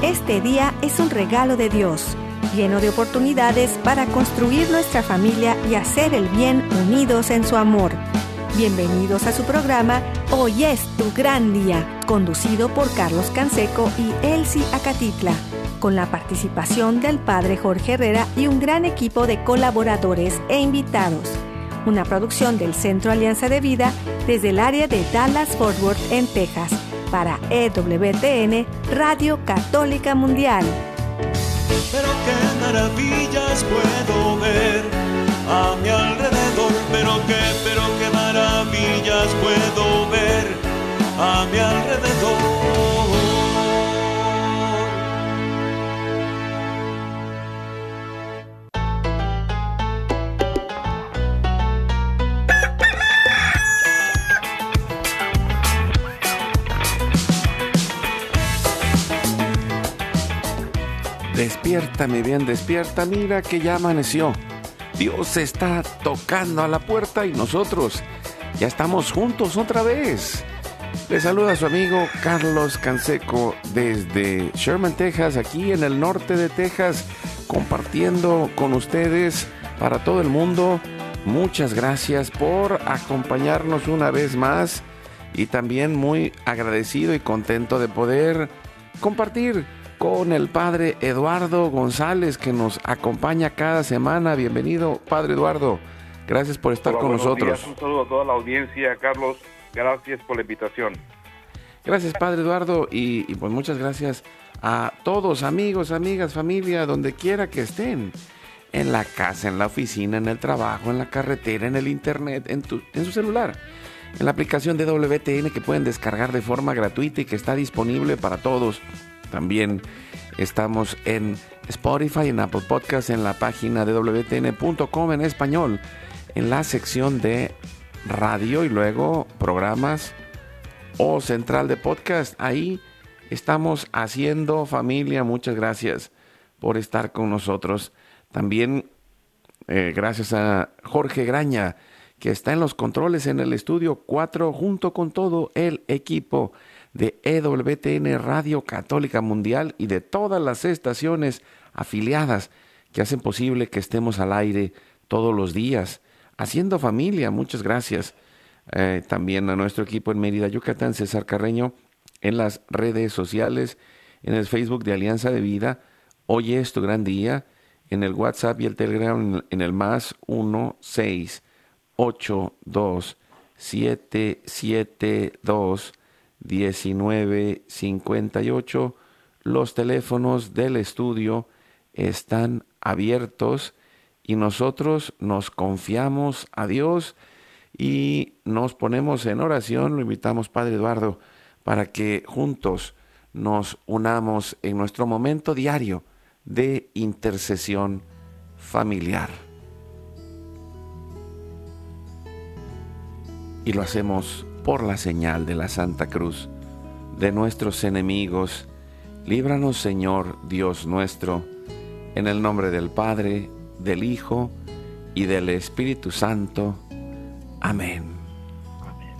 Este día es un regalo de Dios, lleno de oportunidades para construir nuestra familia y hacer el bien unidos en su amor. Bienvenidos a su programa Hoy es tu gran día, conducido por Carlos Canseco y Elsie Acatitla, con la participación del Padre Jorge Herrera y un gran equipo de colaboradores e invitados. Una producción del Centro Alianza de Vida desde el área de Dallas-Fort Worth en Texas, para EWTN, Radio Católica Mundial. Pero qué maravillas puedo ver a mi alrededor, pero qué maravillas puedo ver a mi alrededor. Despierta, mi bien, despierta, mira que ya amaneció. Dios está tocando a la puerta y nosotros ya estamos juntos otra vez. Le saluda a su amigo Carlos Canseco desde Sherman, Texas, aquí en el norte de Texas, compartiendo con ustedes para todo el mundo. Muchas gracias por acompañarnos una vez más y también muy agradecido y contento de poder compartir con el Padre Eduardo González, que nos acompaña cada semana. Bienvenido, Padre Eduardo. Gracias por estar con nosotros. Días. Un saludo a toda la audiencia, Carlos. Gracias por la invitación. Gracias, Padre Eduardo, y pues muchas gracias a todos, amigos, amigas, familia, donde quiera que estén. En la casa, en la oficina, en el trabajo, en la carretera, en el internet, en su celular. En la aplicación de WTN que pueden descargar de forma gratuita y que está disponible para todos. También estamos en Spotify, en Apple Podcasts, en la página de WTN.com en español, en la sección de radio y luego programas o central de podcast. Ahí estamos haciendo familia. Muchas gracias por estar con nosotros. También gracias a Jorge Graña, que está en los controles en el estudio 4 junto con todo el equipo de EWTN Radio Católica Mundial y de todas las estaciones afiliadas que hacen posible que estemos al aire todos los días, haciendo familia. Muchas gracias. También a nuestro equipo en Mérida, Yucatán, César Carreño, en las redes sociales, en el Facebook de Alianza de Vida, Hoy es tu gran día, en el WhatsApp y el Telegram en el más 1-682-772-1958. Los teléfonos del estudio están abiertos y nosotros nos confiamos a Dios y nos ponemos en oración. Lo invitamos, Padre Eduardo, para que juntos nos unamos en nuestro momento diario de intercesión familiar. Y lo hacemos por la señal de la Santa Cruz de nuestros enemigos. Líbranos, Señor Dios nuestro, en el nombre del Padre, del Hijo y del Espíritu Santo. Amén. Amén.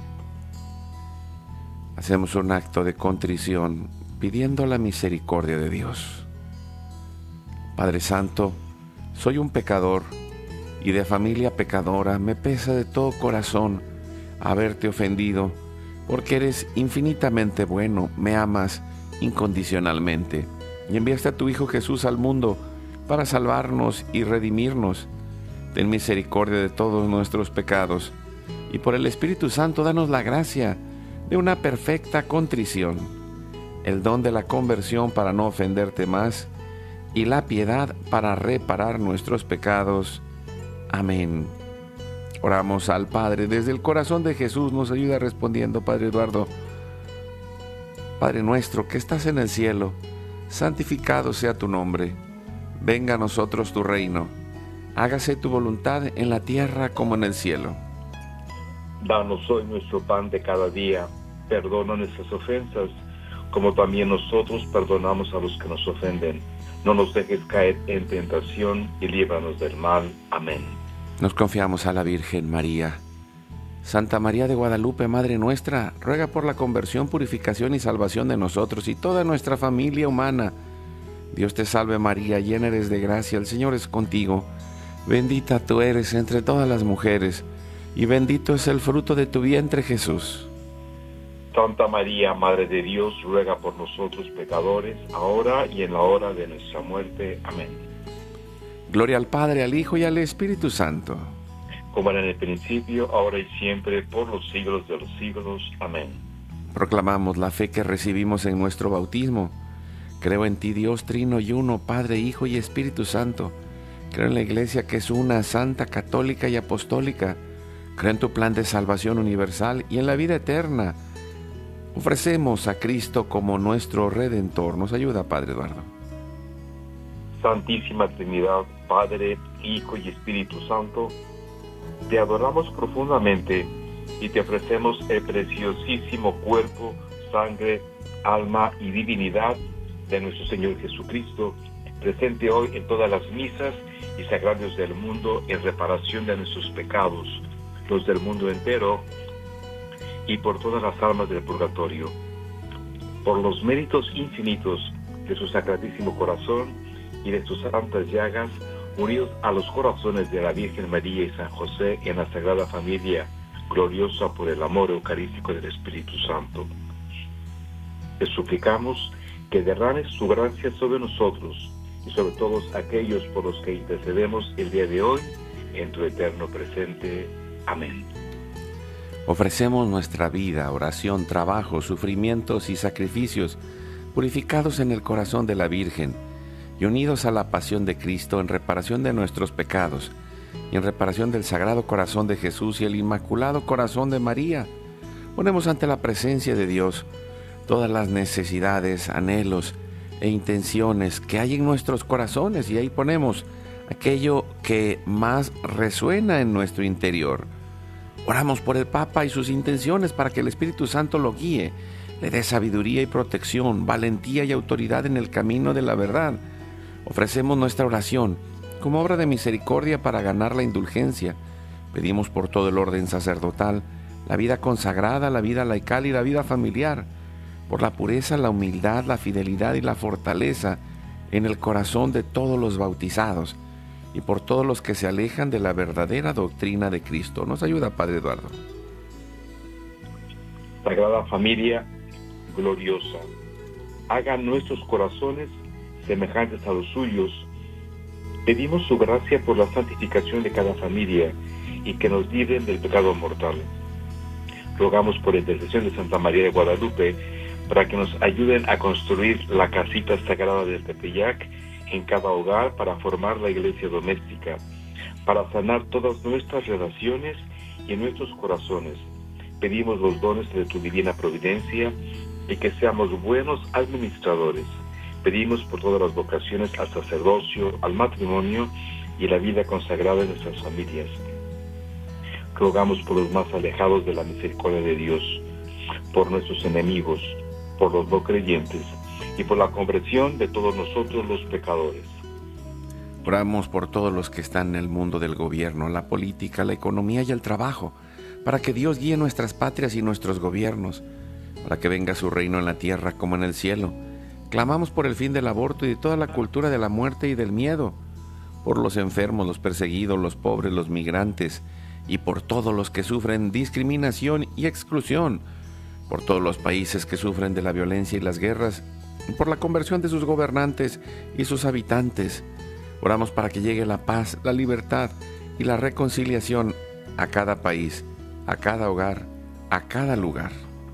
Hacemos un acto de contrición pidiendo la misericordia de Dios. Padre Santo, soy un pecador y de familia pecadora. Me pesa de todo corazón haberte ofendido, porque eres infinitamente bueno, me amas incondicionalmente y enviaste a tu Hijo Jesús al mundo para salvarnos y redimirnos. Ten misericordia de todos nuestros pecados y por el Espíritu Santo danos la gracia de una perfecta contrición, el don de la conversión para no ofenderte más y la piedad para reparar nuestros pecados. Amén. Oramos al Padre desde el corazón de Jesús. Nos ayuda respondiendo, Padre Eduardo. Padre nuestro que estás en el cielo, santificado sea tu nombre. Venga a nosotros tu reino. Hágase tu voluntad en la tierra como en el cielo. Danos hoy nuestro pan de cada día. Perdona nuestras ofensas, como también nosotros perdonamos a los que nos ofenden. No nos dejes caer en tentación y líbranos del mal. Amén. Nos confiamos a la Virgen María. Santa María de Guadalupe, Madre nuestra, ruega por la conversión, purificación y salvación de nosotros y toda nuestra familia humana, Dios te salve María, llena eres de gracia, el Señor es contigo. Bendita tú eres entre todas las mujeres, y bendito es el fruto de tu vientre, Jesús. Santa María, Madre de Dios, ruega por nosotros pecadores, ahora y en la hora de nuestra muerte. Amén. Gloria al Padre, al Hijo y al Espíritu Santo. Como era en el principio, ahora y siempre, por los siglos de los siglos. Amén. Proclamamos la fe que recibimos en nuestro bautismo. Creo en ti, Dios trino y uno, Padre, Hijo y Espíritu Santo. Creo en la Iglesia que es una, santa, católica y apostólica. Creo en tu plan de salvación universal y en la vida eterna. Ofrecemos a Cristo como nuestro Redentor. Nos ayuda, Padre Eduardo. Santísima Trinidad, Padre, Hijo y Espíritu Santo, te adoramos profundamente y te ofrecemos el preciosísimo cuerpo, sangre, alma y divinidad de nuestro Señor Jesucristo, presente hoy en todas las misas y sagrarios del mundo en reparación de nuestros pecados, los del mundo entero, y por todas las almas del purgatorio. Por los méritos infinitos de su sacratísimo corazón y de sus santas llagas, unidos a los corazones de la Virgen María y San José en la Sagrada Familia, gloriosa por el amor eucarístico del Espíritu Santo. Te suplicamos que derrames tu gracia sobre nosotros y sobre todos aquellos por los que intercedemos el día de hoy, en tu eterno presente. Amén. Ofrecemos nuestra vida, oración, trabajo, sufrimientos y sacrificios, purificados en el corazón de la Virgen y unidos a la pasión de Cristo en reparación de nuestros pecados y en reparación del Sagrado Corazón de Jesús y el Inmaculado Corazón de María. Ponemos ante la presencia de Dios todas las necesidades, anhelos e intenciones que hay en nuestros corazones, y ahí ponemos aquello que más resuena en nuestro interior. Oramos por el Papa y sus intenciones para que el Espíritu Santo lo guíe, le dé sabiduría y protección, valentía y autoridad en el camino de la verdad. Ofrecemos nuestra oración como obra de misericordia para ganar la indulgencia. Pedimos por todo el orden sacerdotal, la vida consagrada, la vida laical y la vida familiar, por la pureza, la humildad, la fidelidad y la fortaleza en el corazón de todos los bautizados y por todos los que se alejan de la verdadera doctrina de Cristo. Nos ayuda, Padre Eduardo. Sagrada Familia gloriosa, haga nuestros corazones semejantes a los suyos. Pedimos su gracia por la santificación de cada familia y que nos libren del pecado mortal. Rogamos por la intercesión de Santa María de Guadalupe para que nos ayuden a construir la casita sagrada del Tepeyac en cada hogar, para formar la iglesia doméstica, para sanar todas nuestras relaciones y nuestros corazones. Pedimos los dones de tu divina providencia y que seamos buenos administradores. Pedimos por todas las vocaciones al sacerdocio, al matrimonio y la vida consagrada de nuestras familias. Rogamos por los más alejados de la misericordia de Dios, por nuestros enemigos, por los no creyentes y por la conversión de todos nosotros los pecadores. Oramos por todos los que están en el mundo del gobierno, la política, la economía y el trabajo, para que Dios guíe nuestras patrias y nuestros gobiernos, para que venga su reino en la tierra como en el cielo. Clamamos por el fin del aborto y de toda la cultura de la muerte y del miedo, por los enfermos, los perseguidos, los pobres, los migrantes, y por todos los que sufren discriminación y exclusión, por todos los países que sufren de la violencia y las guerras, por la conversión de sus gobernantes y sus habitantes. Oramos para que llegue la paz, la libertad y la reconciliación a cada país, a cada hogar, a cada lugar.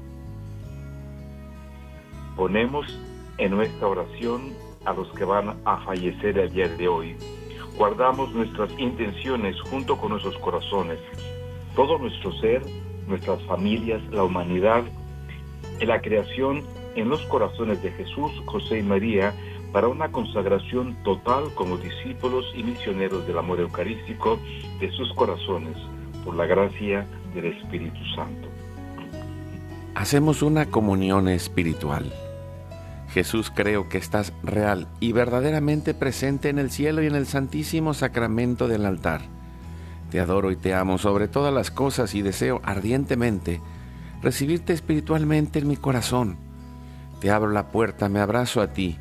Ponemos en nuestra oración a los que van a fallecer el día de hoy. Guardamos nuestras intenciones junto con nuestros corazones, todo nuestro ser, nuestras familias, la humanidad, en la creación en los corazones de Jesús, José y María, para una consagración total como discípulos y misioneros del amor eucarístico de sus corazones, por la gracia del Espíritu Santo. Hacemos una comunión espiritual. Jesús, creo que estás real y verdaderamente presente en el cielo y en el santísimo sacramento del altar. Te adoro y te amo sobre todas las cosas y deseo ardientemente recibirte espiritualmente en mi corazón. Te abro la puerta, me abrazo a ti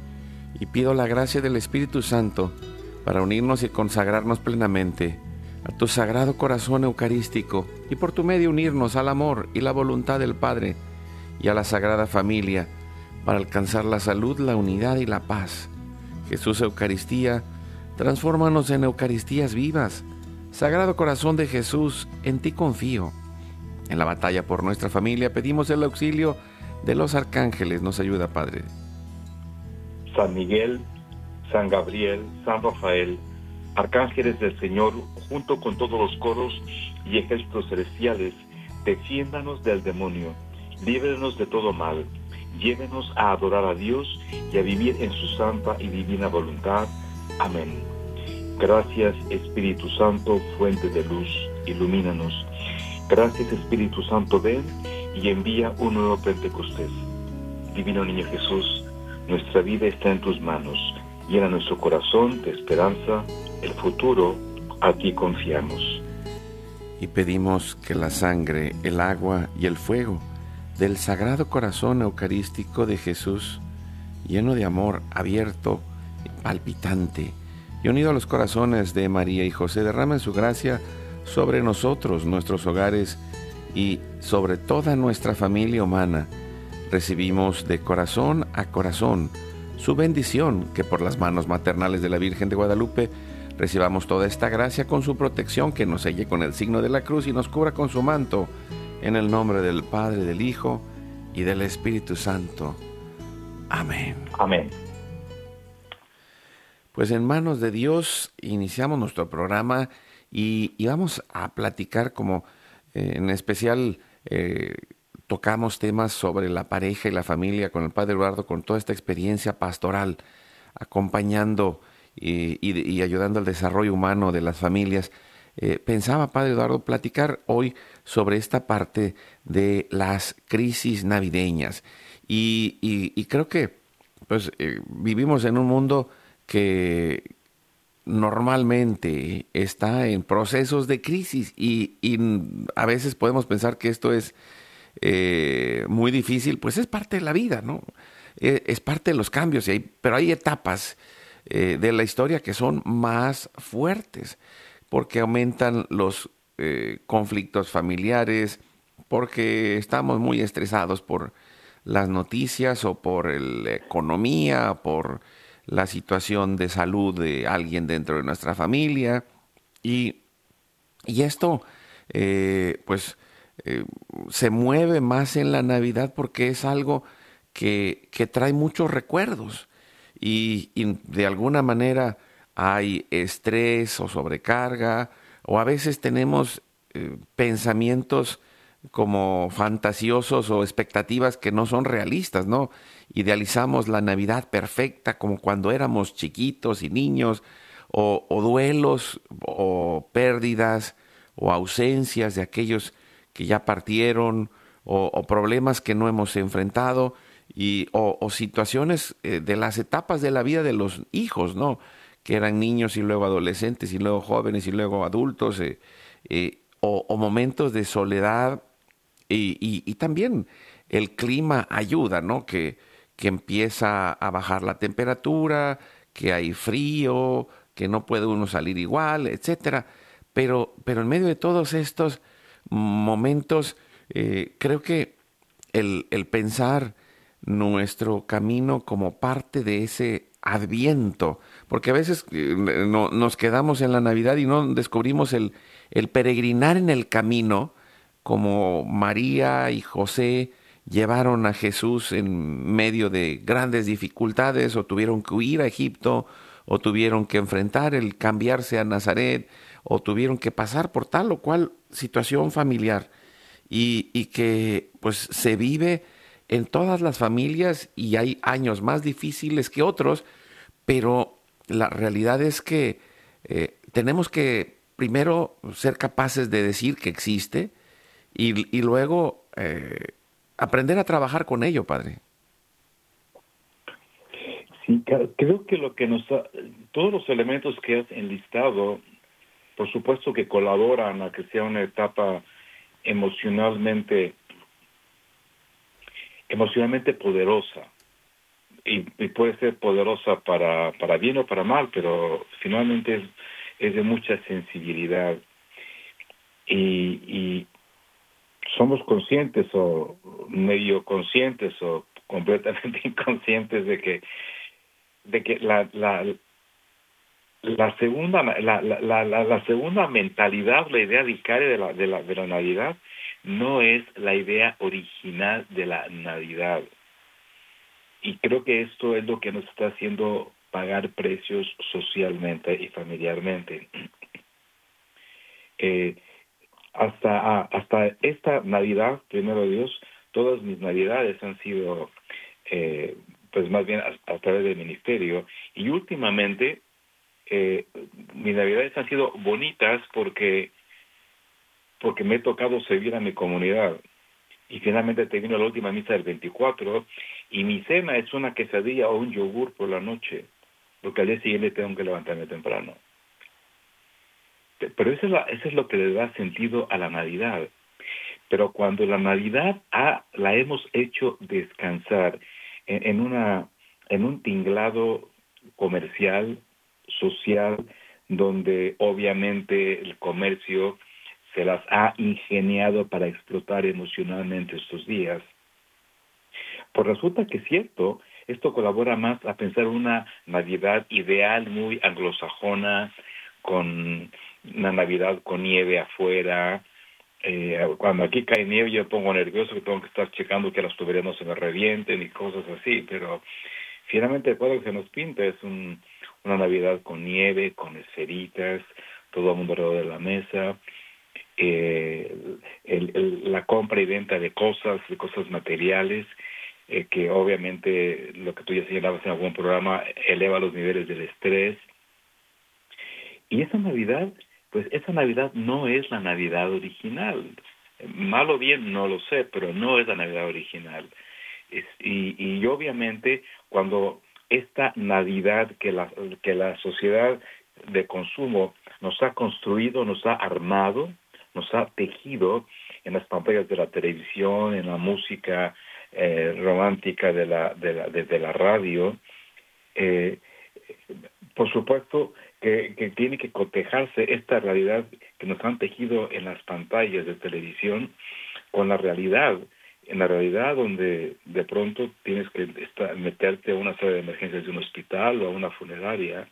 y pido la gracia del Espíritu Santo para unirnos y consagrarnos plenamente a tu Sagrado Corazón Eucarístico y por tu medio unirnos al amor y la voluntad del Padre y a la Sagrada Familia para alcanzar la salud, la unidad y la paz. Jesús Eucaristía, transfórmanos en Eucaristías vivas. Sagrado Corazón de Jesús, en ti confío. En la batalla por nuestra familia pedimos el auxilio de los arcángeles. Nos ayuda, Padre. San Miguel, San Gabriel, San Rafael, arcángeles del Señor, junto con todos los coros y ejércitos celestiales, defiéndanos del demonio, líbrenos de todo mal, llévenos a adorar a Dios y a vivir en su santa y divina voluntad. Amén. Gracias, Espíritu Santo, fuente de luz, ilumínanos. Gracias, Espíritu Santo, ven y envía un nuevo Pentecostés. Divino Niño Jesús, nuestra vida está en tus manos. Llena nuestro corazón de esperanza, el futuro, a ti confiamos. Y pedimos que la sangre, el agua y el fuego del Sagrado Corazón Eucarístico de Jesús, lleno de amor, abierto, palpitante, y unido a los corazones de María y José, derramen su gracia sobre nosotros, nuestros hogares y sobre toda nuestra familia humana. Recibimos de corazón a corazón su bendición, que por las manos maternales de la Virgen de Guadalupe recibamos toda esta gracia con su protección, que nos selle con el signo de la cruz y nos cubra con su manto, en el nombre del Padre, del Hijo y del Espíritu Santo. Amén. Amén. Pues en manos de Dios iniciamos nuestro programa y vamos a platicar como en especial tocamos temas sobre la pareja y la familia con el Padre Eduardo, con toda esta experiencia pastoral, acompañando y ayudando al desarrollo humano de las familias. Pensaba, Padre Eduardo, platicar hoy sobre esta parte de las crisis navideñas. Y creo que pues, vivimos en un mundo que normalmente está en procesos de crisis y a veces podemos pensar que esto es muy difícil. Pues es parte de la vida, ¿no? Es parte de los cambios, pero hay etapas de la historia que son más fuertes, porque aumentan los conflictos familiares, porque estamos muy estresados por las noticias o por la economía, por la situación de salud de alguien dentro de nuestra familia. Y esto, se mueve más en la Navidad porque es algo que trae muchos recuerdos y de alguna manera hay estrés o sobrecarga, o a veces tenemos pensamientos como fantasiosos o expectativas que no son realistas, ¿no? Idealizamos la Navidad perfecta como cuando éramos chiquitos y niños, o duelos, o pérdidas, o ausencias de aquellos que ya partieron, o problemas que no hemos enfrentado, o situaciones de las etapas de la vida de los hijos, ¿no? Que eran niños y luego adolescentes y luego jóvenes y luego adultos, o momentos de soledad, y también el clima ayuda, ¿no? Que empieza a bajar la temperatura, que hay frío, que no puede uno salir igual, etcétera. Pero en medio de todos estos momentos, creo que el pensar nuestro camino como parte de ese Adviento, porque a veces nos quedamos en la Navidad y no descubrimos el peregrinar en el camino, como María y José llevaron a Jesús en medio de grandes dificultades, o tuvieron que huir a Egipto, o tuvieron que enfrentar el cambiarse a Nazaret, o tuvieron que pasar por tal o cual situación familiar, y que pues se vive en todas las familias, y hay años más difíciles que otros, pero la realidad es que tenemos que primero ser capaces de decir que existe y luego aprender a trabajar con ello, Padre. Sí, creo que todos los elementos que has enlistado, por supuesto que colaboran a que sea una etapa emocionalmente poderosa. y puede ser poderosa para bien o para mal, pero finalmente es de mucha sensibilidad. Y somos conscientes o medio conscientes o completamente inconscientes de que la segunda mentalidad, la idea vicaria de la Navidad, no es la idea original de la Navidad. Y creo que esto es lo que nos está haciendo pagar precios socialmente y familiarmente. Hasta esta Navidad, primero Dios, todas mis Navidades han sido, pues más bien a través del ministerio. Y últimamente, mis Navidades han sido bonitas porque me he tocado servir a mi comunidad. Y finalmente termino la última misa del 24 y mi cena es una quesadilla o un yogur por la noche, porque al día siguiente tengo que levantarme temprano. Pero eso es lo que le da sentido a la Navidad. Pero cuando la Navidad la hemos hecho descansar en un tinglado comercial, social, donde obviamente el comercio se las ha ingeniado para explotar emocionalmente estos días, pues resulta que es cierto, esto colabora más a pensar una Navidad ideal, muy anglosajona, con una Navidad con nieve afuera. Cuando aquí cae nieve yo me pongo nervioso, que tengo que estar checando que las tuberías no se me revienten y cosas así, pero finalmente el cuadro que se nos pinta es una Navidad con nieve, con esferitas, todo el mundo alrededor de la mesa, la compra y venta de cosas materiales, que obviamente lo que tú ya señalabas en algún programa eleva los niveles del estrés. Y esa Navidad no es la Navidad original. Mal o bien no lo sé, pero no es la Navidad original. Y obviamente cuando esta Navidad que la sociedad de consumo nos ha construido, nos ha armado, nos ha tejido en las pantallas de la televisión, en la música romántica de la radio, por supuesto que tiene que cotejarse esta realidad que nos han tejido en las pantallas de televisión con la realidad, en la realidad donde de pronto tienes que meterte a una sala de emergencias de un hospital o a una funeraria,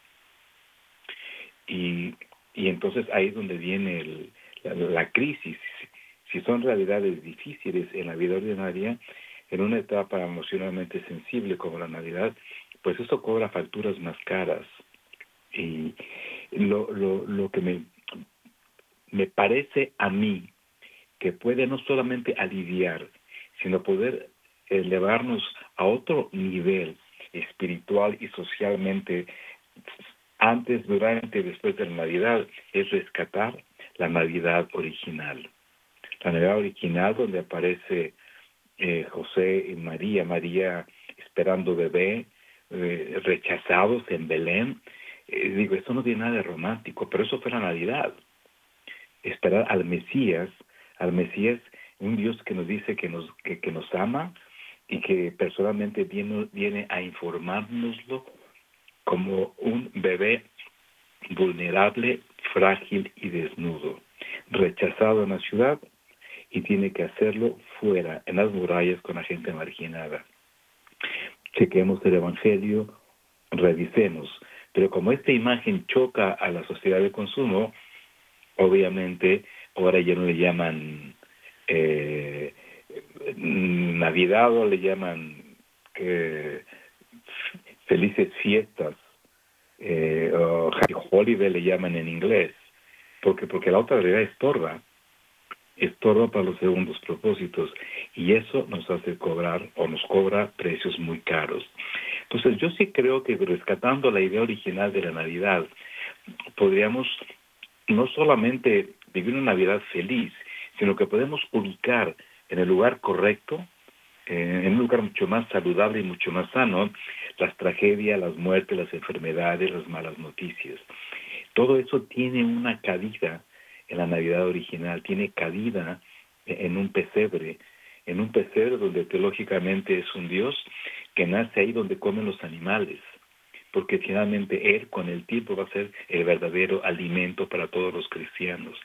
y entonces ahí es donde viene la crisis. Si son realidades difíciles en la vida ordinaria, en una etapa emocionalmente sensible como la Navidad, pues eso cobra facturas más caras. Y lo que me parece a mí que puede no solamente aliviar, sino poder elevarnos a otro nivel espiritual y socialmente antes, durante y después de la Navidad, es rescatar la Navidad original. La Navidad original donde aparece José y María esperando bebé, rechazados en Belén. Digo, esto no tiene nada de romántico, pero eso fue la Navidad. Esperar al Mesías, un Dios que nos dice que nos ama y que personalmente viene a informárnoslo como un bebé vulnerable, frágil y desnudo, rechazado en la ciudad, y tiene que hacerlo fuera, en las murallas, con la gente marginada. Chequemos el Evangelio, revisemos. Pero como esta imagen choca a la sociedad de consumo, obviamente ahora ya no le llaman Navidad, o le llaman felices fiestas, o Happy Holiday le llaman en inglés, porque la otra realidad estorba para los segundos propósitos, y eso nos hace cobrar, o nos cobra precios muy caros. Entonces yo sí creo que rescatando la idea original de la Navidad, podríamos no solamente vivir una Navidad feliz, sino que podemos ubicar en el lugar correcto, en un lugar mucho más saludable y mucho más sano, las tragedias, las muertes, las enfermedades, las malas noticias. Todo eso tiene una cabida en la Navidad original, tiene cabida en un pesebre donde teológicamente es un Dios que nace ahí donde comen los animales, porque finalmente Él con el tiempo va a ser el verdadero alimento para todos los cristianos.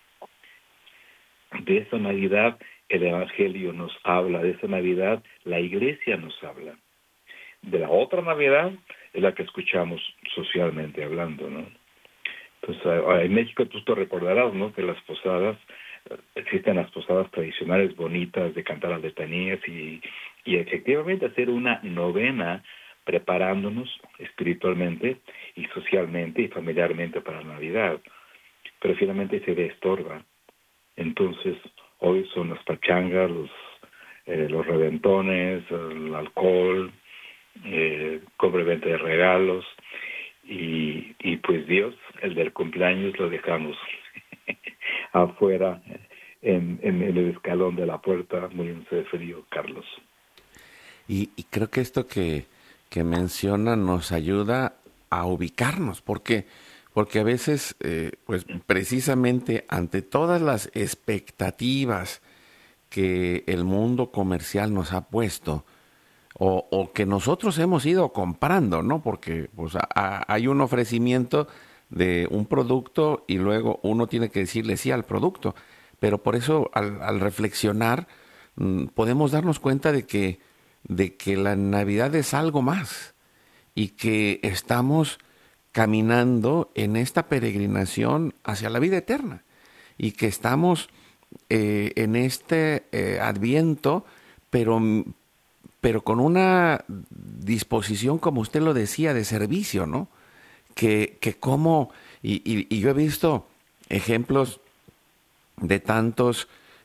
De esa Navidad el Evangelio nos habla, de esa Navidad la Iglesia nos habla. De la otra Navidad es la que escuchamos socialmente hablando, ¿no? Entonces, en México tú te recordarás, ¿no?, que las posadas, existen las posadas tradicionales bonitas de cantar las letanías y efectivamente hacer una novena preparándonos espiritualmente y socialmente y familiarmente para la Navidad. Pero finalmente se destorba. Entonces, hoy son las pachangas, los reventones, el alcohol, compra-venta de regalos, y pues Dios, el del cumpleaños, lo dejamos afuera en el escalón de la puerta, muriéndose de frío, Carlos. Y creo que esto que menciona nos ayuda a ubicarnos, porque a veces, pues precisamente ante todas las expectativas que el mundo comercial nos ha puesto, o que nosotros hemos ido comprando, ¿no? Porque pues, hay un ofrecimiento de un producto y luego uno tiene que decirle sí al producto. Pero por eso al reflexionar podemos darnos cuenta de que la Navidad es algo más y que estamos caminando en esta peregrinación hacia la vida eterna y que estamos en este Adviento, pero con una disposición, como usted lo decía, de servicio, ¿no? Que como, y yo he visto ejemplos de tantos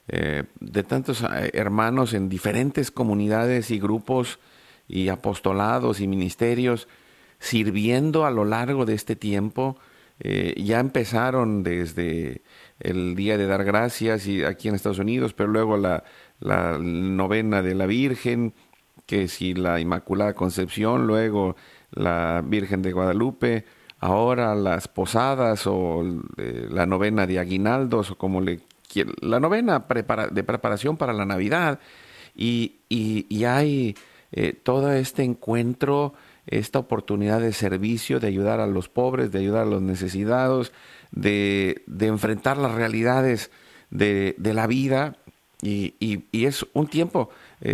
hermanos en diferentes comunidades y grupos y apostolados y ministerios sirviendo a lo largo de este tiempo. Ya empezaron desde el Día de Dar Gracias y aquí en Estados Unidos, pero luego la novena de la Virgen, que si la Inmaculada Concepción, luego la Virgen de Guadalupe, ahora las posadas o la novena de aguinaldos, o como la novena de preparación para la Navidad, y hay todo este encuentro, esta oportunidad de servicio, de ayudar a los pobres, de ayudar a los necesitados, de enfrentar las realidades de la vida, y es un tiempo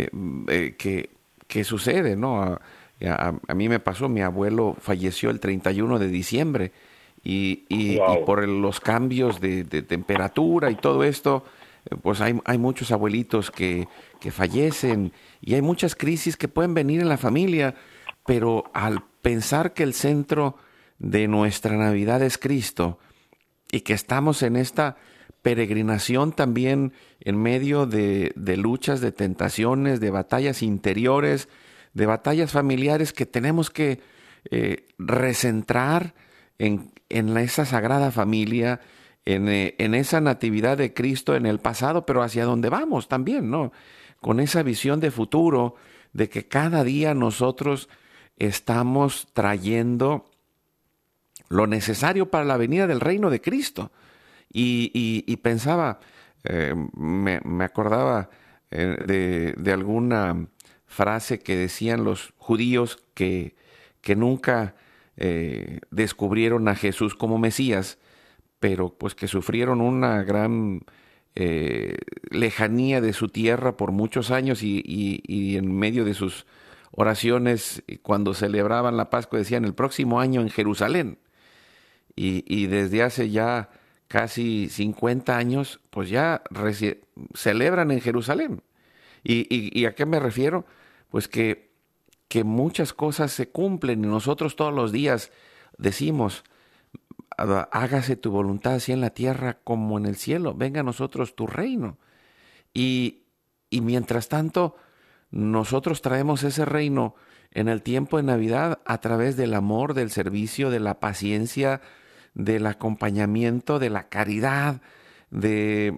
que sucede, ¿no? A mí me pasó, mi abuelo falleció el 31 de diciembre y por los cambios de temperatura y todo esto, pues hay muchos abuelitos que fallecen y hay muchas crisis que pueden venir en la familia, pero al pensar que el centro de nuestra Navidad es Cristo y que estamos en esta peregrinación también en medio de luchas, de tentaciones, de batallas interiores, de batallas familiares que tenemos que recentrar en esa sagrada familia, en esa natividad de Cristo en el pasado, pero hacia donde vamos también, ¿no? Con esa visión de futuro, de que cada día nosotros estamos trayendo lo necesario para la venida del reino de Cristo. Y pensaba, me acordaba de alguna frase que decían los judíos que nunca descubrieron a Jesús como Mesías, pero pues que sufrieron una gran lejanía de su tierra por muchos años y en medio de sus oraciones, cuando celebraban la Pascua, decían el próximo año en Jerusalén. Y desde hace ya casi 50 años, pues ya celebran en Jerusalén. ¿Y a qué me refiero? Pues que muchas cosas se cumplen y nosotros todos los días decimos, hágase tu voluntad así en la tierra como en el cielo, venga a nosotros tu reino. Y mientras tanto, nosotros traemos ese reino en el tiempo de Navidad a través del amor, del servicio, de la paciencia, del acompañamiento, de la caridad, de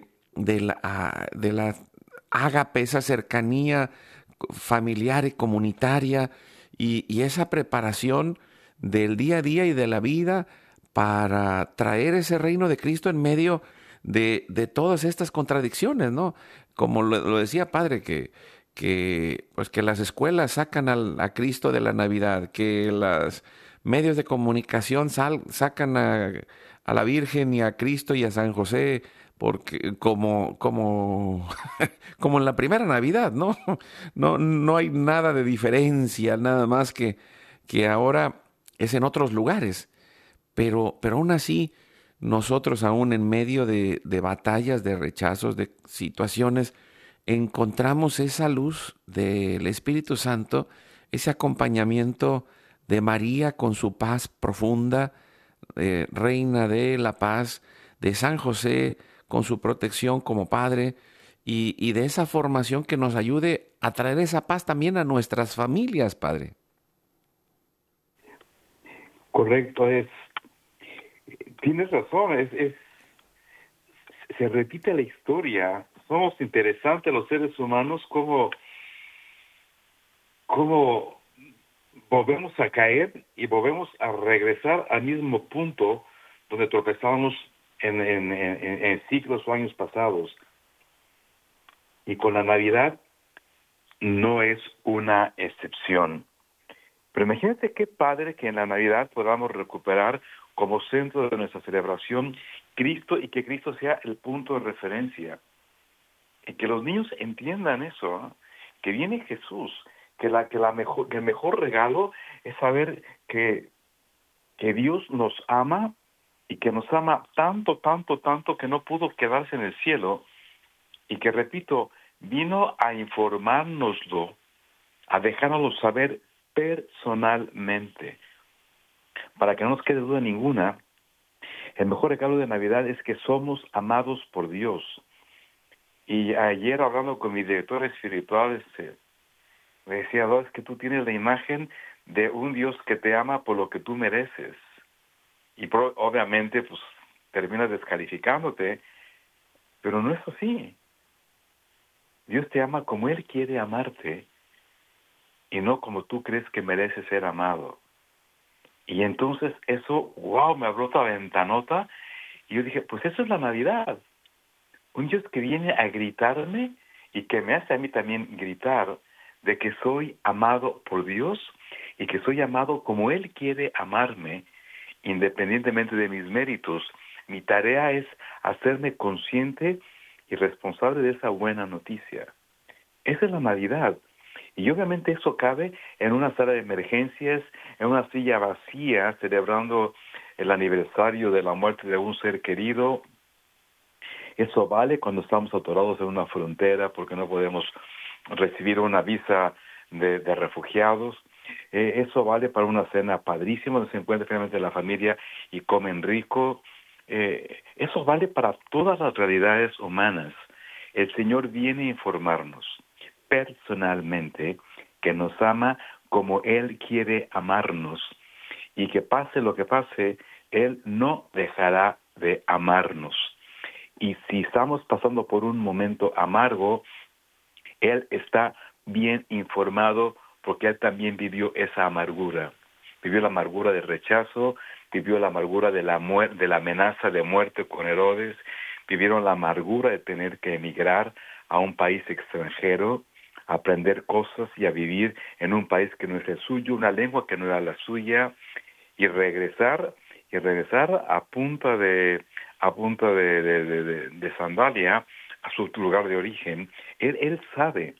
la ágape, esa cercanía familiar y comunitaria, y esa preparación del día a día y de la vida para traer ese reino de Cristo en medio de todas estas contradicciones, ¿no? Como lo decía Padre, que pues que las escuelas sacan a Cristo de la Navidad, que los medios de comunicación sacan a la Virgen y a Cristo y a San José, porque como en la primera Navidad, ¿no? No hay nada de diferencia, nada más que ahora es en otros lugares. Pero aún así, nosotros aún en medio de batallas, de rechazos, de situaciones, encontramos esa luz del Espíritu Santo, ese acompañamiento de María con su paz profunda, Reina de la Paz, de San José con su protección como Padre, y de esa formación que nos ayude a traer esa paz también a nuestras familias, Padre. Correcto, tienes razón, se repite la historia. Somos interesantes los seres humanos, cómo volvemos a caer y volvemos a regresar al mismo punto donde tropezábamos en siglos o años pasados. Y con la Navidad no es una excepción. Pero imagínate qué padre que en la Navidad podamos recuperar como centro de nuestra celebración Cristo, y que Cristo sea el punto de referencia. Y que los niños entiendan eso, ¿eh? Que viene Jesús, que el mejor regalo es saber que Dios nos ama, y que nos ama tanto, tanto, tanto que no pudo quedarse en el cielo, y que, repito, vino a informárnoslo, a dejárnoslo saber personalmente. Para que no nos quede duda ninguna, el mejor regalo de Navidad es que somos amados por Dios. Y ayer, hablando con mi director espiritual, me decía, es que tú tienes la imagen de un Dios que te ama por lo que tú mereces. Y obviamente, pues, terminas descalificándote, pero no es así. Dios te ama como Él quiere amarte, y no como tú crees que mereces ser amado. Y entonces eso, me abrió otra ventanota, y yo dije, pues eso es la Navidad. Un Dios que viene a gritarme, y que me hace a mí también gritar, de que soy amado por Dios, y que soy amado como Él quiere amarme, independientemente de mis méritos. Mi tarea es hacerme consciente y responsable de esa buena noticia. Esa es la Navidad. Y obviamente eso cabe en una sala de emergencias, en una silla vacía, celebrando el aniversario de la muerte de un ser querido. Eso vale cuando estamos atorados en una frontera porque no podemos recibir una visa de refugiados. Eso vale para una cena padrísima donde se encuentra finalmente la familia y comen rico. Eso vale para todas las realidades humanas. El Señor viene a informarnos personalmente que nos ama como Él quiere amarnos, y que pase lo que pase, Él no dejará de amarnos. Y si estamos pasando por un momento amargo, Él está bien informado, porque Él también vivió esa amargura. Vivió la amargura del rechazo, vivió la amargura de la amenaza de muerte con Herodes, vivieron la amargura de tener que emigrar a un país extranjero, a aprender cosas y a vivir en un país que no es el suyo, una lengua que no era la suya, y regresar a punta de sandalia a su lugar de origen. Él sabe,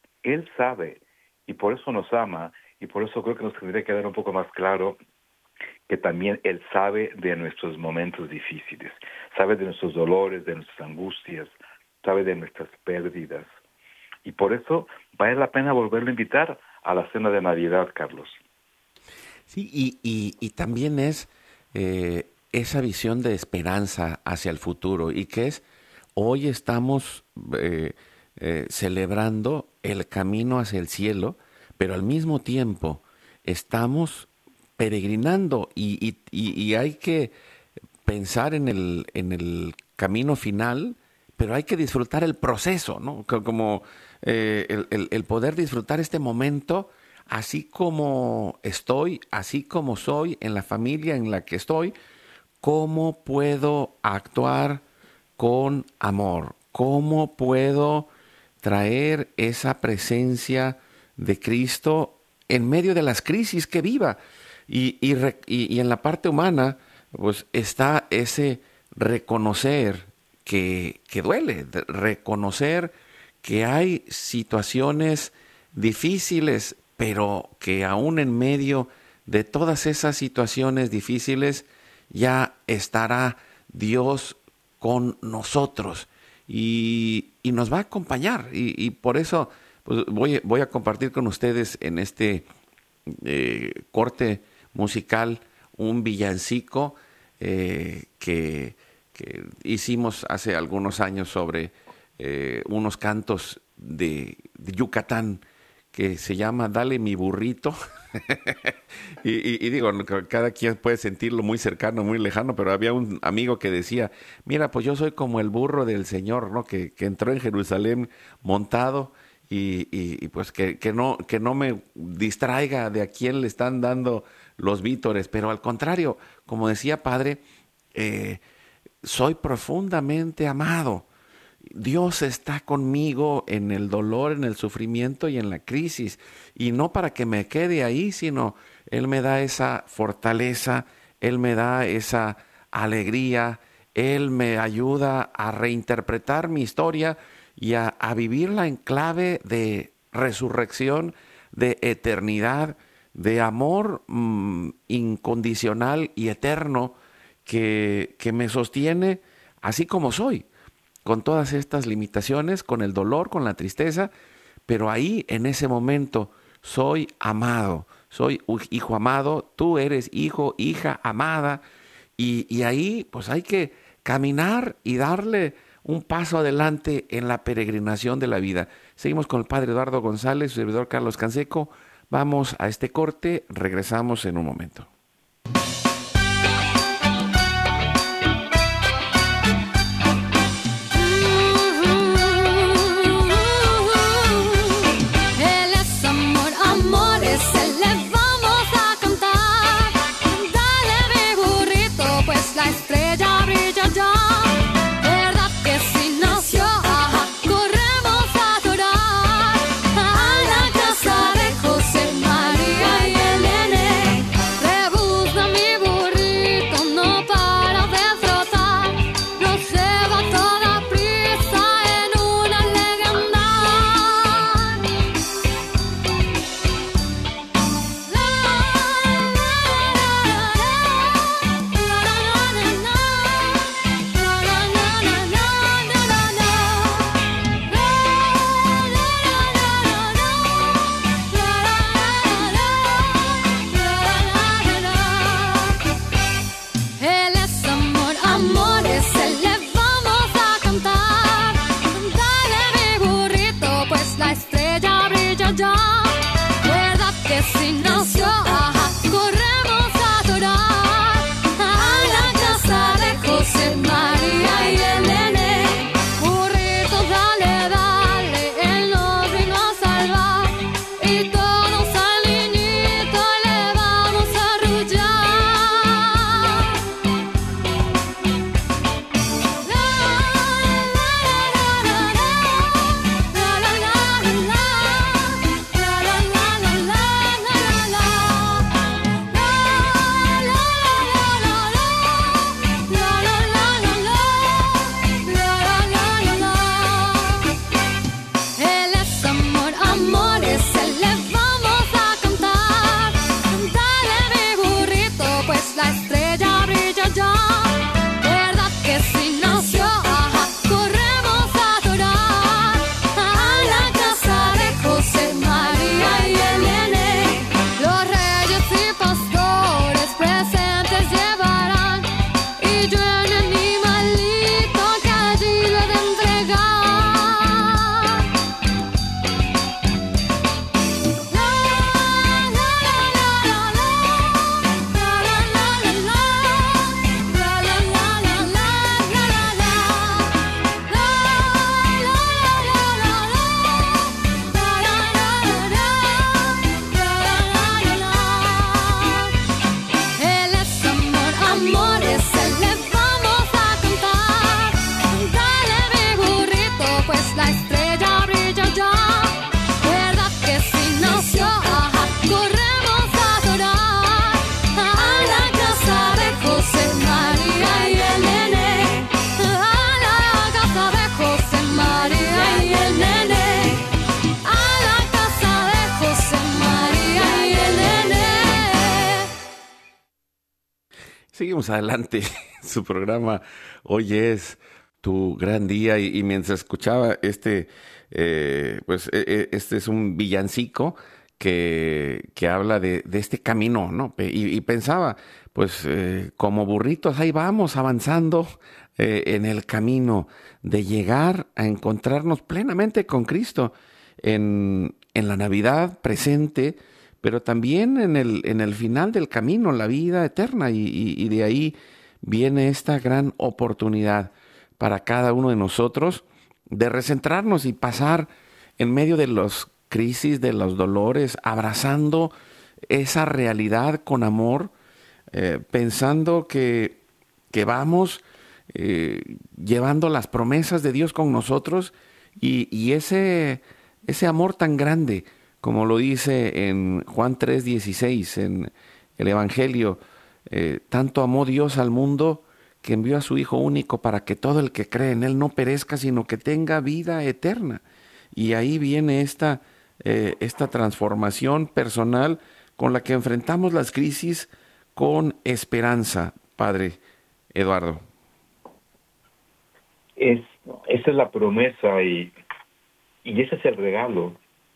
y por eso nos ama, y por eso creo que nos tendría que dar un poco más claro que también Él sabe de nuestros momentos difíciles, sabe de nuestros dolores, de nuestras angustias, sabe de nuestras pérdidas. Y por eso vale la pena volverlo a invitar a la cena de Navidad, Carlos. Sí, y también es esa visión de esperanza hacia el futuro, y que es, hoy estamos celebrando el camino hacia el cielo, pero al mismo tiempo estamos peregrinando, y hay que pensar en el camino final, pero hay que disfrutar el proceso, ¿no? Como el poder disfrutar este momento, así como estoy, así como soy, en la familia en la que estoy. ¿Cómo puedo actuar con amor? ¿Cómo puedo traer esa presencia de Cristo en medio de las crisis que viva. Y en la parte humana, pues está ese reconocer que duele, reconocer que hay situaciones difíciles, pero que aún en medio de todas esas situaciones difíciles ya estará Dios con nosotros y nos va a acompañar. Y por eso pues, voy a compartir con ustedes en este corte musical un villancico que hicimos hace algunos años sobre unos cantos de Yucatán que se llama Dale mi burrito. y digo, cada quien puede sentirlo muy cercano, muy lejano, pero había un amigo que decía, mira, pues yo soy como el burro del Señor, ¿no? Que entró en Jerusalén montado y pues que no me distraiga de a quién le están dando los vítores, pero al contrario, como decía Padre, soy profundamente amado. Dios está conmigo en el dolor, en el sufrimiento y en la crisis. Y no para que me quede ahí, sino Él me da esa fortaleza, Él me da esa alegría, Él me ayuda a reinterpretar mi historia y a vivirla en clave de resurrección, de eternidad, de amor incondicional y eterno que me sostiene así como soy, con todas estas limitaciones, con el dolor, con la tristeza, pero ahí en ese momento soy amado, soy hijo amado, tú eres hijo, hija amada, y ahí pues hay que caminar y darle un paso adelante en la peregrinación de la vida. Seguimos con el Padre Eduardo González, su servidor Carlos Canseco. Vamos a este corte, regresamos en un momento. Corremos a adorar a la casa de José, María y el nene. Seguimos adelante. Su programa hoy es tu gran día y mientras escuchaba este es un villancico que habla de este camino, ¿no? Y pensaba, pues como burritos ahí vamos avanzando en el camino de llegar a encontrarnos plenamente con Cristo en la Navidad presente, pero también en el final del camino, la vida eterna, y de ahí viene esta gran oportunidad para cada uno de nosotros de recentrarnos y pasar en medio de las crisis, de los dolores, abrazando esa realidad con amor, pensando que vamos llevando las promesas de Dios con nosotros y ese amor tan grande, como lo dice en Juan 3:16, en el Evangelio, tanto amó Dios al mundo que envió a su Hijo único para que todo el que cree en Él no perezca, sino que tenga vida eterna. Y ahí viene esta transformación personal con la que enfrentamos las crisis con esperanza, Padre Eduardo. Esa es la promesa y ese es el regalo.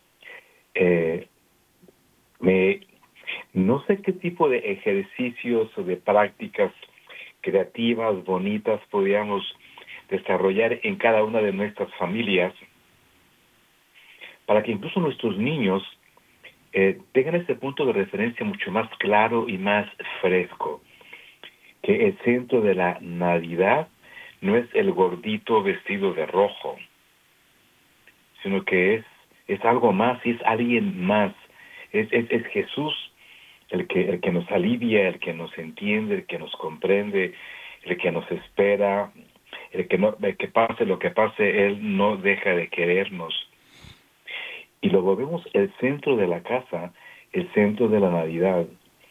No sé qué tipo de ejercicios o de prácticas creativas, bonitas, podríamos desarrollar en cada una de nuestras familias para que incluso nuestros niños tengan ese punto de referencia mucho más claro y más fresco, que el centro de la Navidad no es el gordito vestido de rojo, sino que es algo más, es alguien más, es Jesús el que nos alivia, el que nos entiende, el que nos comprende, el que nos espera, el que pase lo que pase, Él no deja de querernos. Y lo volvemos el centro de la casa, el centro de la Navidad.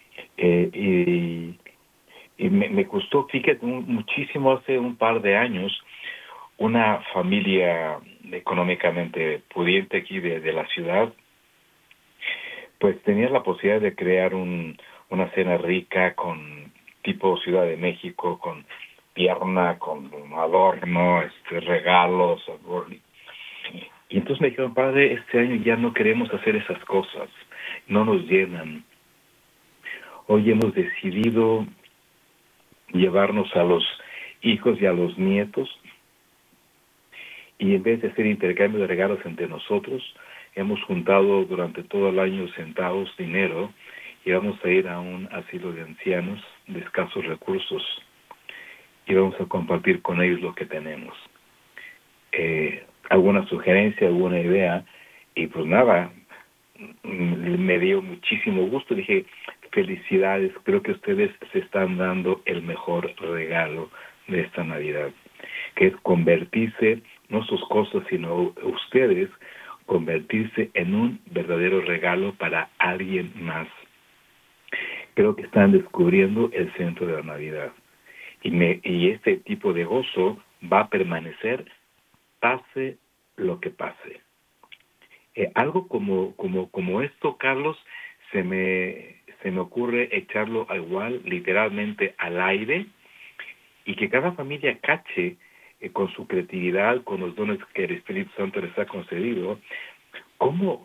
Y me costó, fíjate, muchísimo hace un par de años, una familia económicamente pudiente aquí de la ciudad, pues tenía la posibilidad de crear una cena rica con tipo Ciudad de México, con pierna, con adorno, regalos. Y entonces me dijeron, padre, este año ya no queremos hacer esas cosas, no nos llenan. Hoy hemos decidido llevarnos a los hijos y a los nietos y en vez de hacer intercambio de regalos entre nosotros, hemos juntado durante todo el año centavos, dinero, y vamos a ir a un asilo de ancianos de escasos recursos y vamos a compartir con ellos lo que tenemos. Alguna sugerencia, alguna idea, y pues nada, me dio muchísimo gusto. Dije, felicidades, creo que ustedes se están dando el mejor regalo de esta Navidad, que es convertirse, no sus cosas, sino ustedes, convertirse en un verdadero regalo para alguien más. Creo que están descubriendo el centro de la Navidad. Y este tipo de gozo va a permanecer, pase lo que pase. Algo como esto, Carlos, se me ocurre echarlo igual, literalmente al aire, y que cada familia cache con su creatividad, con los dones que el Espíritu Santo les ha concedido, cómo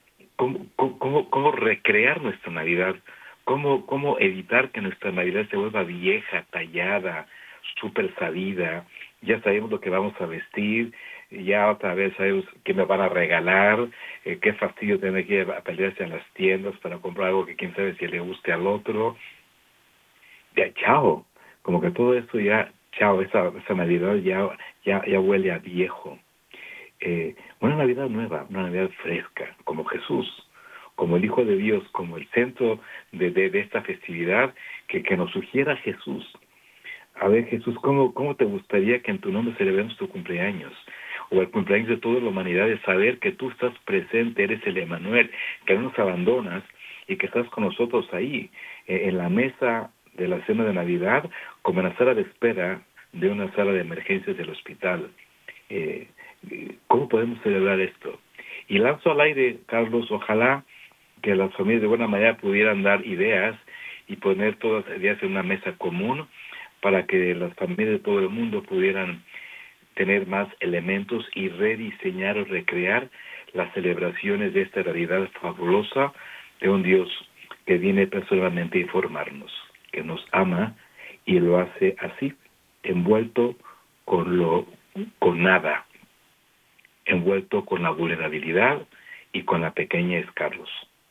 recrear nuestra Navidad, cómo evitar que nuestra Navidad se vuelva vieja, tallada, súper sabida. Ya sabemos lo que vamos a vestir, ya otra vez sabemos qué me van a regalar, qué fastidio tener que ir a pelearse en las tiendas para comprar algo que quién sabe si le guste al otro. Ya, chao, como que todo esto ya, chao, esa Navidad ya huele a viejo. Una Navidad nueva, una Navidad fresca, como Jesús, como el Hijo de Dios, como el centro de esta festividad que nos sugiera Jesús. A ver, Jesús, ¿cómo te gustaría que en tu nombre celebremos tu cumpleaños? O el cumpleaños de toda la humanidad, de saber que tú estás presente, eres el Emmanuel, que no nos abandonas y que estás con nosotros ahí, en la mesa de la cena de Navidad, como en la sala de espera de una sala de emergencias del hospital. ¿Cómo podemos celebrar esto? Y lanzo al aire, Carlos, ojalá que las familias de buena manera pudieran dar ideas y poner todas las ideas en una mesa común para que las familias de todo el mundo pudieran tener más elementos y rediseñar o recrear las celebraciones de esta realidad fabulosa de un Dios que viene personalmente a informarnos, que nos ama y lo hace así, envuelto con nada, envuelto con la vulnerabilidad y con la pequeñez, Carlos.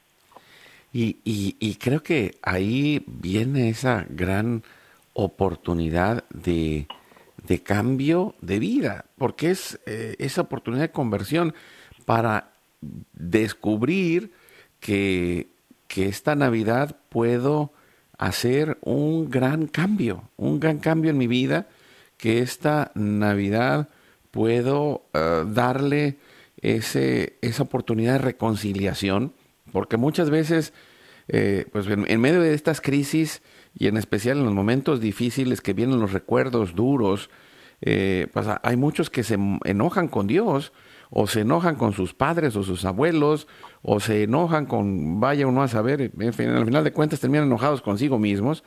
Y creo que ahí viene esa gran oportunidad de cambio de vida, porque es esa oportunidad de conversión para descubrir que esta Navidad puedo hacer un gran cambio en mi vida, que esta Navidad puedo darle esa oportunidad de reconciliación, porque muchas veces, pues en medio de estas crisis y en especial en los momentos difíciles que vienen los recuerdos duros, pues hay muchos que se enojan con Dios, o se enojan con sus padres o sus abuelos, o se enojan con, vaya uno a saber, en fin, al final de cuentas terminan enojados consigo mismos,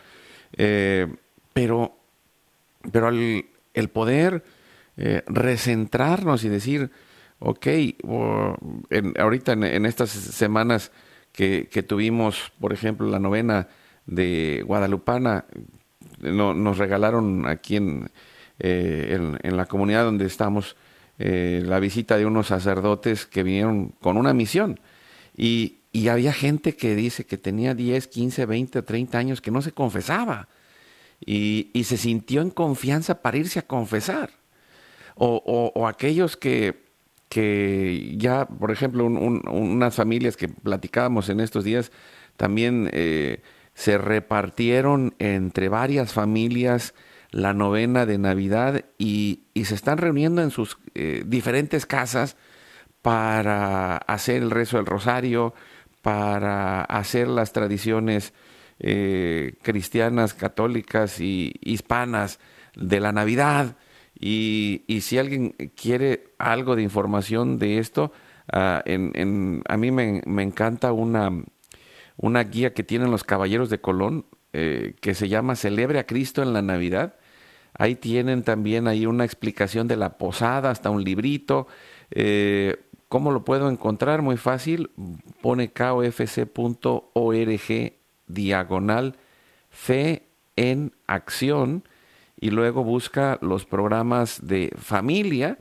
pero el poder recentrarnos y decir, ok, ahorita en estas semanas que tuvimos, por ejemplo, la novena de Guadalupana, nos regalaron aquí en la comunidad donde estamos la visita de unos sacerdotes que vinieron con una misión, y había gente que dice que tenía 10, 15, 20, 30 años que no se confesaba, y se sintió en confianza para irse a confesar, o aquellos que ya, por ejemplo, unas familias que platicábamos en estos días, también se repartieron entre varias familias la novena de Navidad, y se están reuniendo en sus diferentes casas para hacer el rezo del rosario, para hacer las tradiciones cristianas, católicas y hispanas de la Navidad. Y si alguien quiere algo de información de esto, a mí me encanta una guía que tienen los Caballeros de Colón, que se llama Celebre a Cristo en la Navidad. Ahí tienen también ahí una explicación de la posada, hasta un librito. ¿Cómo lo puedo encontrar? Muy fácil. Pone kofc.org/fe en acción, y luego busca los programas de familia,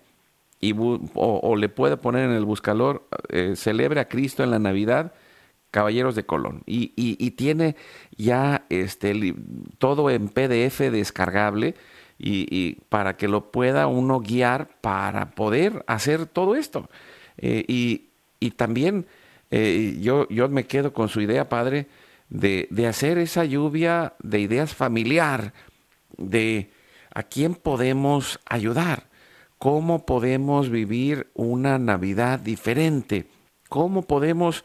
o le puede poner en el buscador Celebre a Cristo en la Navidad, Caballeros de Colón, y tiene ya todo en PDF descargable, y para que lo pueda uno guiar para poder hacer todo esto. Y también yo me quedo con su idea, padre, de hacer esa lluvia de ideas familiar, de a quién podemos ayudar, cómo podemos vivir una Navidad diferente, cómo podemos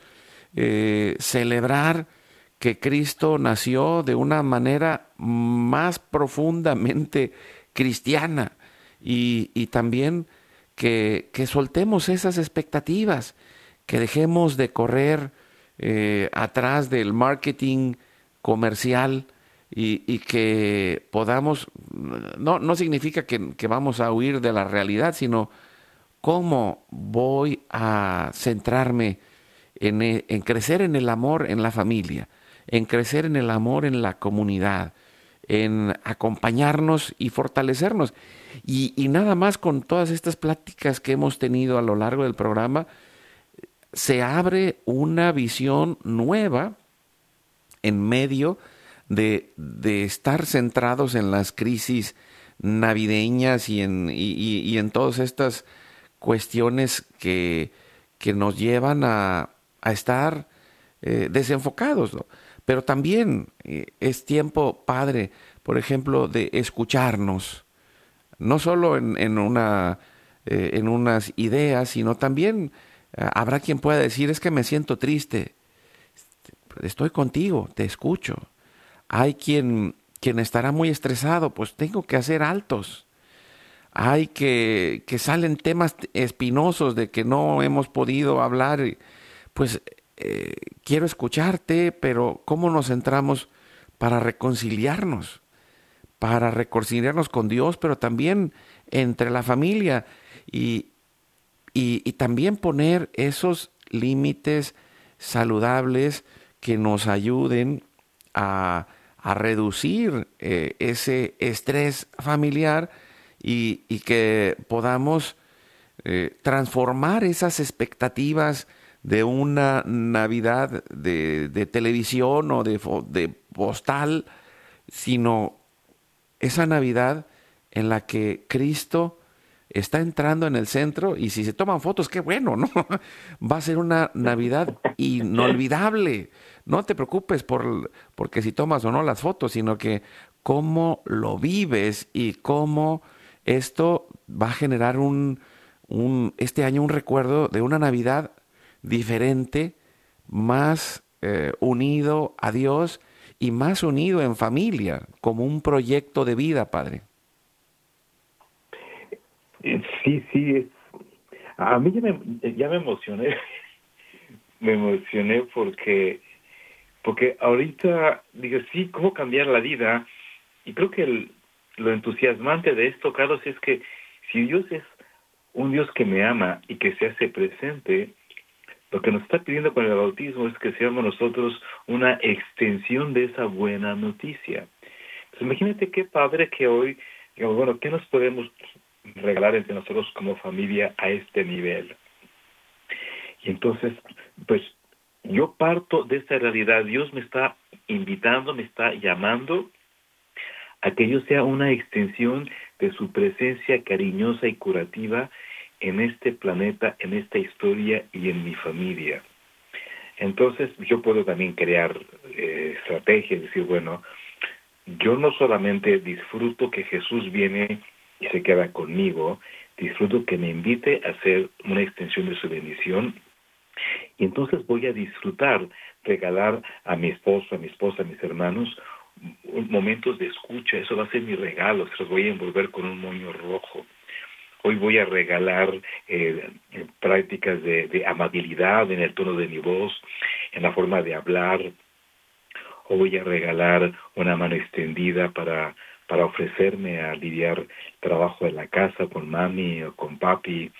celebrar que Cristo nació de una manera más profundamente cristiana, y también que soltemos esas expectativas, que dejemos de correr atrás del marketing comercial, y que podamos, no significa que vamos a huir de la realidad, sino cómo voy a centrarme en crecer en el amor en la familia, en crecer en el amor en la comunidad, en acompañarnos y fortalecernos. Y nada más, con todas estas pláticas que hemos tenido a lo largo del programa, se abre una visión nueva en medio de estar centrados en las crisis navideñas y en todas estas cuestiones que nos llevan a estar desenfocados, ¿no? Pero también es tiempo, padre, por ejemplo, de escucharnos, no solo en unas ideas, sino también habrá quien pueda decir, es que me siento triste. Estoy contigo, te escucho. Hay quien estará muy estresado, pues tengo que hacer altos. Hay que salen temas espinosos de que no hemos podido hablar, pues quiero escucharte, pero ¿cómo nos centramos para reconciliarnos con Dios, pero también entre la familia y también poner esos límites saludables que nos ayuden a reducir ese estrés familiar y que podamos transformar esas expectativas de una Navidad de televisión o de postal, sino esa Navidad en la que Cristo está entrando en el centro, y si se toman fotos, qué bueno, ¿no? Va a ser una Navidad inolvidable. No te preocupes porque si tomas o no las fotos, sino que cómo lo vives y cómo esto va a generar este año un recuerdo de una Navidad diferente, más unido a Dios y más unido en familia, como un proyecto de vida, Padre. Sí. A mí ya me emocioné. Me emocioné porque ahorita digo, sí, ¿cómo cambiar la vida? Y creo que lo entusiasmante de esto, Carlos, es que si Dios es un Dios que me ama y que se hace presente, lo que nos está pidiendo con el bautismo es que seamos nosotros una extensión de esa buena noticia. Pues imagínate qué padre que hoy, digamos, bueno, ¿qué nos podemos regalar entre nosotros como familia a este nivel? Y entonces, pues, yo parto de esta realidad. Dios me está invitando, me está llamando a que yo sea una extensión de su presencia cariñosa y curativa en este planeta, en esta historia y en mi familia. Entonces, yo puedo también crear estrategias, decir, bueno, yo no solamente disfruto que Jesús viene y se queda conmigo, disfruto que me invite a ser una extensión de su bendición, y entonces voy a disfrutar, regalar a mi esposo, a mi esposa, a mis hermanos, momentos de escucha. Eso va a ser mi regalo, se los voy a envolver con un moño rojo. Hoy voy a regalar prácticas de amabilidad en el tono de mi voz, en la forma de hablar. O voy a regalar una mano extendida para ofrecerme a lidiar trabajo en la casa con mami o con papi.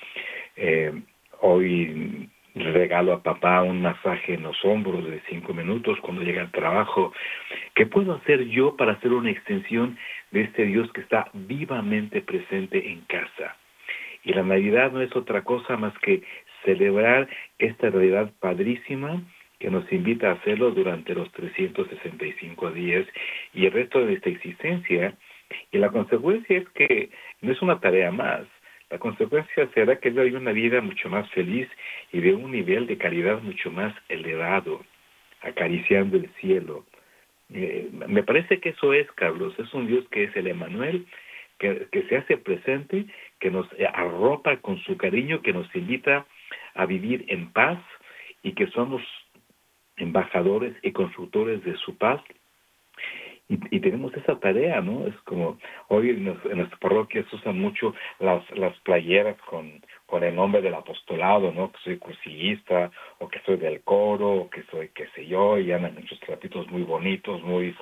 Hoy regalo a papá un masaje en los hombros de 5 minutos cuando llega al trabajo. ¿Qué puedo hacer yo para hacer una extensión de este Dios que está vivamente presente en casa? Y la Navidad no es otra cosa más que celebrar esta realidad padrísima que nos invita a hacerlo durante los 365 días y el resto de nuestra existencia. Y la consecuencia es que no es una tarea más. La consecuencia será que yo hay una vida mucho más feliz y de un nivel de calidad mucho más elevado, acariciando el cielo. Me parece que eso es, Carlos, es un Dios que es el Emmanuel, que se hace presente, que nos arropa con su cariño, que nos invita a vivir en paz y que somos embajadores y constructores de su paz. Y tenemos esa tarea, ¿no? Es como hoy en las parroquias se usan mucho las playeras con el nombre del apostolado, ¿no? Que soy cursillista, o que soy del coro, o que soy qué sé yo, y andan muchos trapitos muy bonitos, muy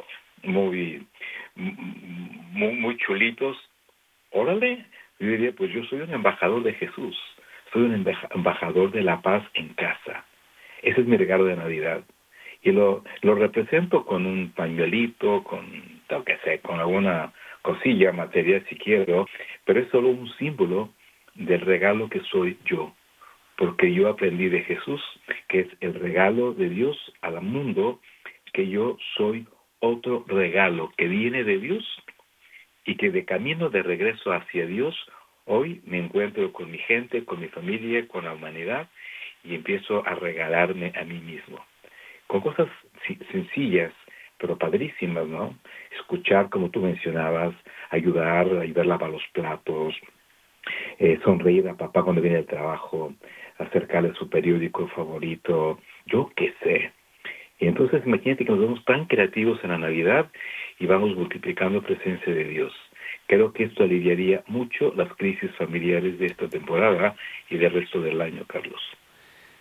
chulitos. Órale, yo diría, pues yo soy un embajador de Jesús, soy un embajador de la paz en casa. Ese es mi regalo de Navidad. Y lo represento con un pañuelito, con alguna cosilla material si quiero, pero es solo un símbolo del regalo que soy yo, porque yo aprendí de Jesús, que es el regalo de Dios al mundo, que yo soy otro regalo que viene de Dios y que de camino de regreso hacia Dios, hoy me encuentro con mi gente, con mi familia, con la humanidad, y empiezo a regalarme a mí mismo. Con cosas sencillas, pero padrísimas, ¿no? Escuchar, como tú mencionabas, ayudar a lavar los platos, sonreír a papá cuando viene del trabajo, acercarle su periódico favorito, yo qué sé. Y entonces imagínate que nos vemos tan creativos en la Navidad y vamos multiplicando presencia de Dios. Creo que esto aliviaría mucho las crisis familiares de esta temporada y del resto del año, Carlos.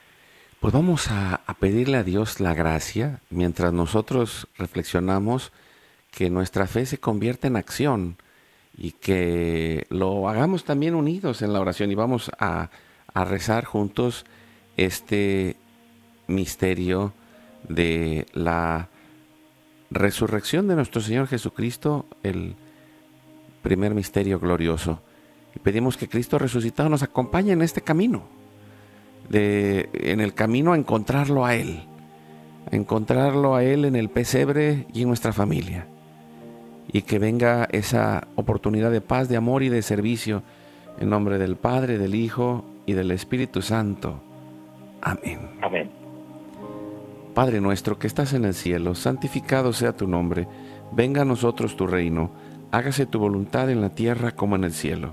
Pues vamos a pedirle a Dios la gracia mientras nosotros reflexionamos que nuestra fe se convierta en acción y que lo hagamos también unidos en la oración. Y vamos a rezar juntos este misterio de la resurrección de nuestro Señor Jesucristo, el primer misterio glorioso. Y pedimos que Cristo resucitado nos acompañe en este camino, en el camino a encontrarlo a Él en el pesebre y en nuestra familia. Y que venga esa oportunidad de paz, de amor y de servicio, en nombre del Padre, del Hijo y del Espíritu Santo. Amén. Amén. Padre nuestro que estás en el cielo, santificado sea tu nombre. Venga a nosotros tu reino. Hágase tu voluntad en la tierra como en el cielo.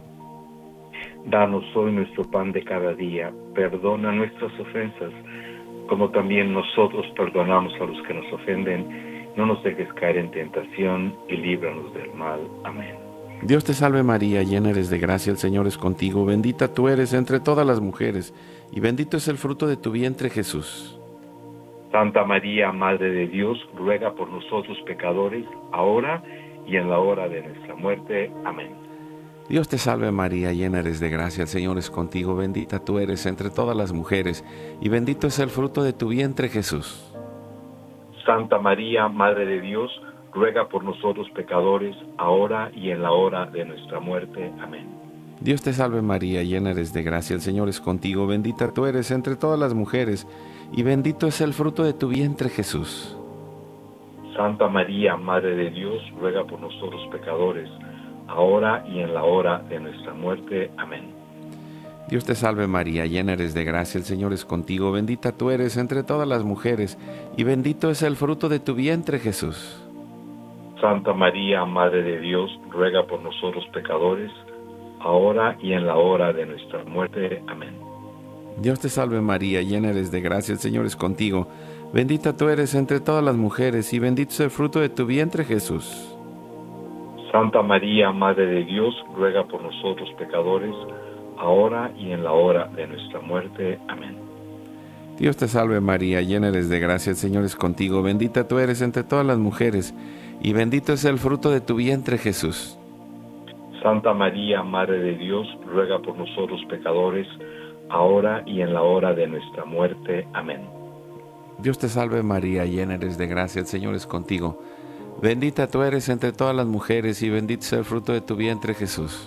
Danos hoy nuestro pan de cada día. Perdona nuestras ofensas, como también nosotros perdonamos a los que nos ofenden. No nos dejes caer en tentación y líbranos del mal. Amén. Dios te salve María, llena eres de gracia, el Señor es contigo. Bendita tú eres entre todas las mujeres, y bendito es el fruto de tu vientre, Jesús. Santa María, Madre de Dios, ruega por nosotros pecadores, ahora y en la hora de nuestra muerte. Amén. Dios te salve María, llena eres de gracia, el Señor es contigo. Bendita tú eres entre todas las mujeres, y bendito es el fruto de tu vientre, Jesús. Santa María, Madre de Dios, ruega por nosotros pecadores, ahora y en la hora de nuestra muerte. Amén. Dios te salve María, llena eres de gracia, el Señor es contigo. Bendita tú eres entre todas las mujeres, y bendito es el fruto de tu vientre, Jesús. Santa María, Madre de Dios, ruega por nosotros pecadores, ahora y en la hora de nuestra muerte. Amén. Dios te salve María, llena eres de gracia, el Señor es contigo. Bendita tú eres entre todas las mujeres, y bendito es el fruto de tu vientre, Jesús. Santa María, Madre de Dios, ruega por nosotros pecadores, ahora y en la hora de nuestra muerte. Amén. Dios te salve María, llena eres de gracia, el Señor es contigo. Bendita tú eres entre todas las mujeres, y bendito es el fruto de tu vientre, Jesús. Santa María, Madre de Dios, ruega por nosotros pecadores, ahora y en la hora de nuestra muerte. Amén. Dios te salve María, llena eres de gracia, el Señor es contigo. Bendita tú eres entre todas las mujeres, y bendito es el fruto de tu vientre, Jesús. Santa María, Madre de Dios, ruega por nosotros pecadores, ahora y en la hora de nuestra muerte. Amén. Dios te salve María, llena eres de gracia, el Señor es contigo. Bendita tú eres entre todas las mujeres, y bendito es el fruto de tu vientre, Jesús.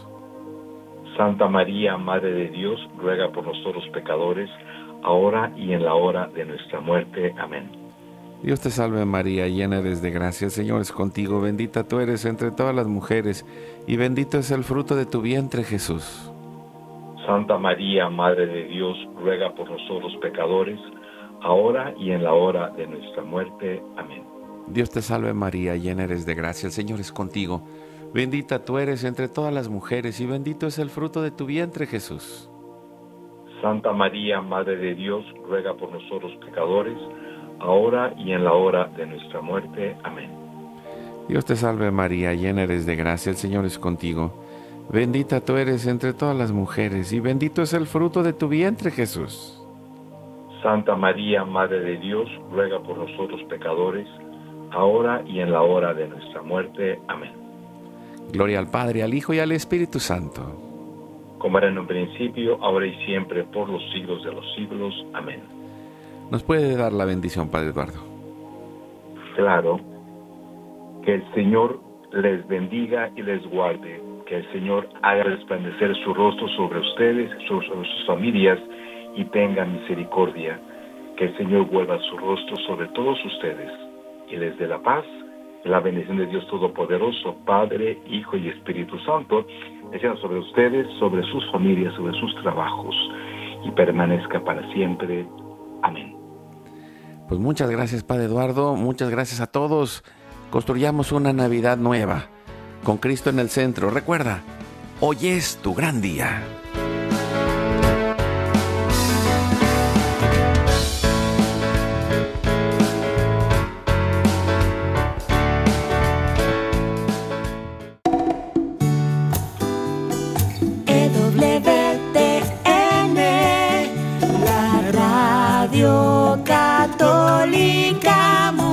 Santa María, Madre de Dios, ruega por nosotros pecadores, ahora y en la hora de nuestra muerte. Amén. Dios te salve María, llena eres de gracia, el Señor es contigo. Bendita tú eres entre todas las mujeres, y bendito es el fruto de tu vientre, Jesús. Santa María, Madre de Dios, ruega por nosotros pecadores, ahora y en la hora de nuestra muerte. Amén. Dios te salve María, llena eres de gracia, el Señor es contigo. Bendita tú eres entre todas las mujeres, y bendito es el fruto de tu vientre, Jesús. Santa María, Madre de Dios, ruega por nosotros pecadores, ahora y en la hora de nuestra muerte. Amén. Dios te salve María, llena eres de gracia, el Señor es contigo. Bendita tú eres entre todas las mujeres, y bendito es el fruto de tu vientre, Jesús. Santa María, Madre de Dios, ruega por nosotros pecadores, ahora y en la hora de nuestra muerte. Amén. Gloria al Padre, al Hijo y al Espíritu Santo. Como era en un principio, ahora y siempre, por los siglos de los siglos. Amén. ¿Nos puede dar la bendición, Padre Eduardo? Claro. Que el Señor les bendiga y les guarde. Que el Señor haga resplandecer su rostro sobre ustedes, sobre sus familias, y tenga misericordia. Que el Señor vuelva su rostro sobre todos ustedes y les dé la paz. La bendición de Dios Todopoderoso, Padre, Hijo y Espíritu Santo, descienda sobre ustedes, sobre sus familias, sobre sus trabajos, y permanezca para siempre. Amén. Pues muchas gracias, Padre Eduardo. Muchas gracias a todos. Construyamos una Navidad nueva, con Cristo en el centro. Recuerda, hoy es tu gran día. Radio Católica